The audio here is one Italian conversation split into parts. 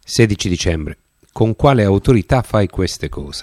16 dicembre. Con quale autorità fai queste cose?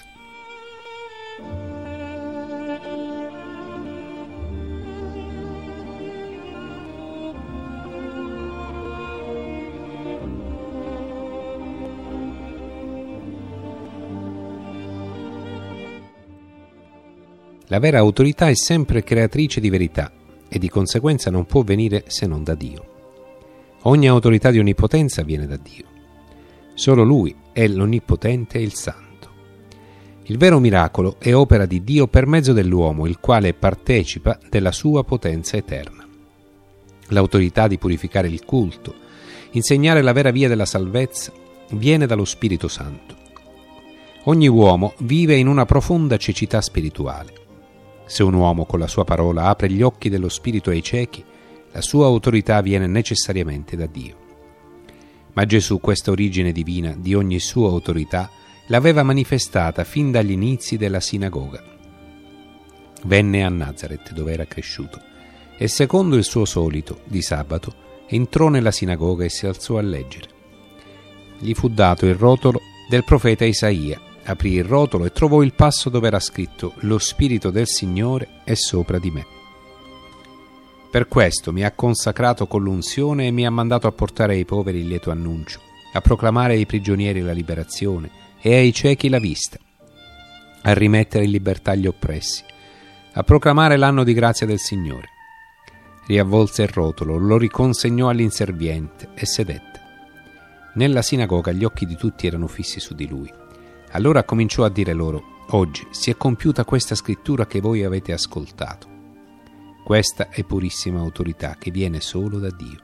La vera autorità è sempre creatrice di verità e di conseguenza non può venire se non da Dio. Ogni autorità di onnipotenza viene da Dio. Solo Lui è l'Onnipotente e il Santo. Il vero miracolo è opera di Dio per mezzo dell'uomo, il quale partecipa della sua potenza eterna. L'autorità di purificare il culto, insegnare la vera via della salvezza, viene dallo Spirito Santo. Ogni uomo vive in una profonda cecità spirituale. Se un uomo con la sua parola apre gli occhi dello spirito ai ciechi, la sua autorità viene necessariamente da Dio. Ma Gesù questa origine divina di ogni sua autorità l'aveva manifestata fin dagli inizi della sinagoga. Venne a Nazaret, dove era cresciuto, e secondo il suo solito, di sabato, entrò nella sinagoga e si alzò a leggere. Gli fu dato il rotolo del profeta Isaia. Aprì il rotolo e trovò il passo dove era scritto: «Lo Spirito del Signore è sopra di me. Per questo mi ha consacrato con l'unzione e mi ha mandato a portare ai poveri il lieto annuncio, a proclamare ai prigionieri la liberazione e ai ciechi la vista, a rimettere in libertà gli oppressi, a proclamare l'anno di grazia del Signore». Riavvolse il rotolo, lo riconsegnò all'inserviente e sedette. Nella sinagoga gli occhi di tutti erano fissi su di lui. Allora cominciò a dire loro: «Oggi si è compiuta questa scrittura che voi avete ascoltato. Questa è purissima autorità che viene solo da Dio».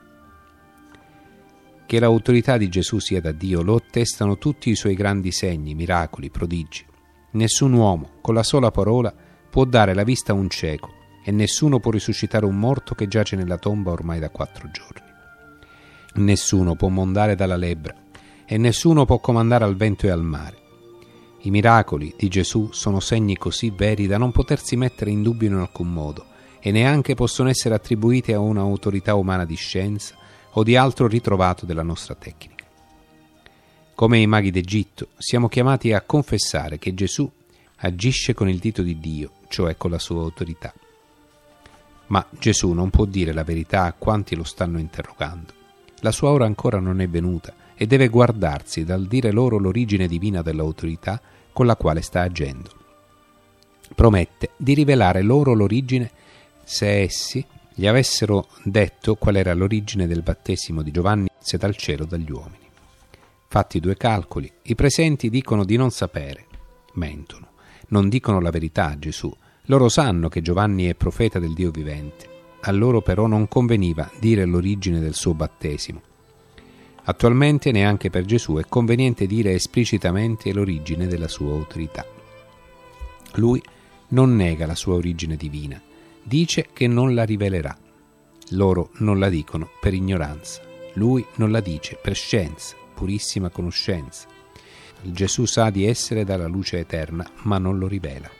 Che l'autorità di Gesù sia da Dio lo attestano tutti i suoi grandi segni, miracoli, prodigi. Nessun uomo, con la sola parola, può dare la vista a un cieco e nessuno può risuscitare un morto che giace nella tomba ormai da 4 giorni. Nessuno può mondare dalla lebbra e nessuno può comandare al vento e al mare. I miracoli di Gesù sono segni così veri da non potersi mettere in dubbio in alcun modo e neanche possono essere attribuiti a un'autorità umana di scienza o di altro ritrovato della nostra tecnica. Come i maghi d'Egitto, siamo chiamati a confessare che Gesù agisce con il dito di Dio, cioè con la sua autorità. Ma Gesù non può dire la verità a quanti lo stanno interrogando. La sua ora ancora non è venuta e deve guardarsi dal dire loro l'origine divina dell'autorità con la quale sta agendo. Promette di rivelare loro l'origine se essi gli avessero detto qual era l'origine del battesimo di Giovanni se dal cielo o dagli uomini. Fatti 2 calcoli, i presenti dicono di non sapere, mentono, non dicono la verità a Gesù. Loro sanno che Giovanni è profeta del Dio vivente, a loro però non conveniva dire l'origine del suo battesimo. Attualmente neanche per Gesù è conveniente dire esplicitamente l'origine della sua autorità. Lui non nega la sua origine divina, dice che non la rivelerà. Loro non la dicono per ignoranza, lui non la dice per scienza, purissima conoscenza. Gesù sa di essere dalla luce eterna, ma non lo rivela.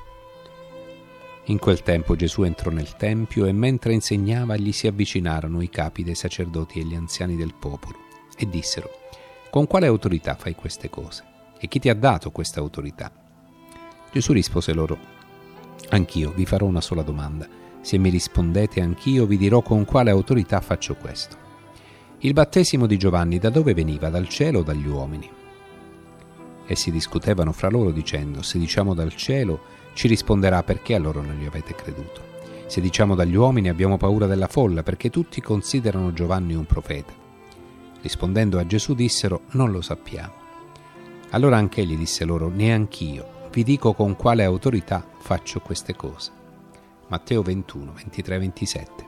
In quel tempo Gesù entrò nel tempio e mentre insegnava gli si avvicinarono i capi dei sacerdoti e gli anziani del popolo e dissero: «Con quale autorità fai queste cose? E chi ti ha dato questa autorità?» Gesù rispose loro: «Anch'io vi farò una sola domanda. Se mi rispondete, anch'io vi dirò con quale autorità faccio questo. Il battesimo di Giovanni da dove veniva? Dal cielo o dagli uomini?» Essi discutevano fra loro dicendo: «Se diciamo dal cielo, ci risponderà perché allora non gli avete creduto. Se diciamo dagli uomini, abbiamo paura della folla, perché tutti considerano Giovanni un profeta». Rispondendo a Gesù dissero: «Non lo sappiamo». Allora anche egli disse loro: «Neanch'io vi dico con quale autorità faccio queste cose». Matteo 21, 23, 27.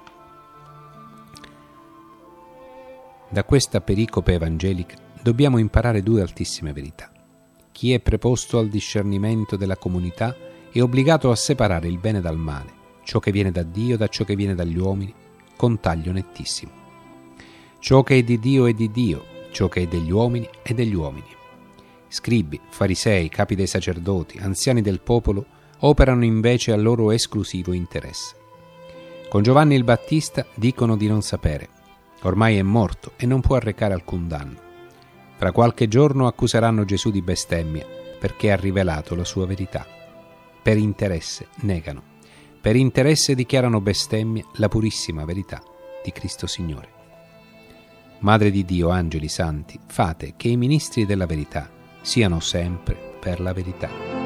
Da questa pericope evangelica dobbiamo imparare 2 altissime verità. Chi è preposto al discernimento della comunità è obbligato a separare il bene dal male, ciò che viene da Dio da ciò che viene dagli uomini, con taglio nettissimo. Ciò che è di Dio, ciò che è degli uomini è degli uomini. Scribi, farisei, capi dei sacerdoti, anziani del popolo operano invece al loro esclusivo interesse. Con Giovanni il Battista dicono di non sapere. Ormai è morto e non può arrecare alcun danno. Fra qualche giorno accuseranno Gesù di bestemmia perché ha rivelato la sua verità. Per interesse negano, per interesse dichiarano bestemmia la purissima verità di Cristo Signore. Madre di Dio, angeli santi, fate che i ministri della verità siano sempre per la verità.